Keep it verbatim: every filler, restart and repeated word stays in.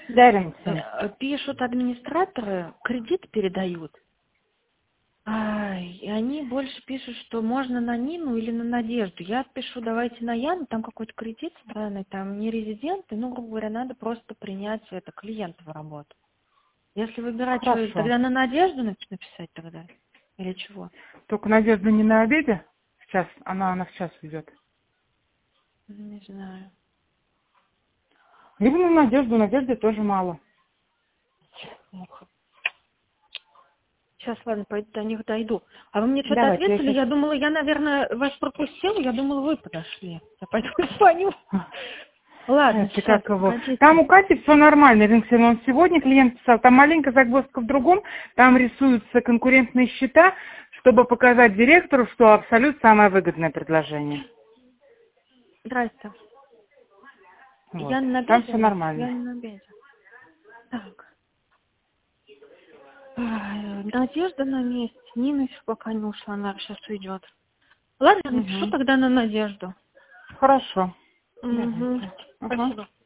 Даримся. Э, Пишут администраторы, кредит передают. А, и они больше пишут, что можно на Нину или на Надежду. Я пишу, давайте на Яну, там какой-то кредит странный, там не резиденты, ну, грубо говоря, надо просто принять это клиента в работу. Если выбирать, что, Хорошо. тогда на Надежду напи- написать тогда? Или чего? Только Надежда не на обеде? Сейчас, она, она сейчас идет. Не знаю. Либо на Надежду, Надежде тоже мало. Ох. Сейчас, ладно, пойду до них дойду. А вы мне что-то Давайте, я ответили? сейчас... Я думала, я, наверное, вас пропустила, я думала, вы подошли. Я пойду звоню. Ладно, Это сейчас, как его. погодите. Там у Кати все нормально, Ринксен, он сегодня клиент писал, там маленькая загвоздка в другом, там рисуются конкурентные счета, чтобы показать директору, что абсолют самое выгодное предложение. Здрасте. Вот. Я на Там обеде все у вас? Я нормально. не на обеде. Так. Ай, Надежда на месте. Нина еще пока не ушла, она сейчас уйдет. Ладно, напишу Угу. тогда на Надежду. Хорошо. Угу. Давайте. Ага. Спасибо.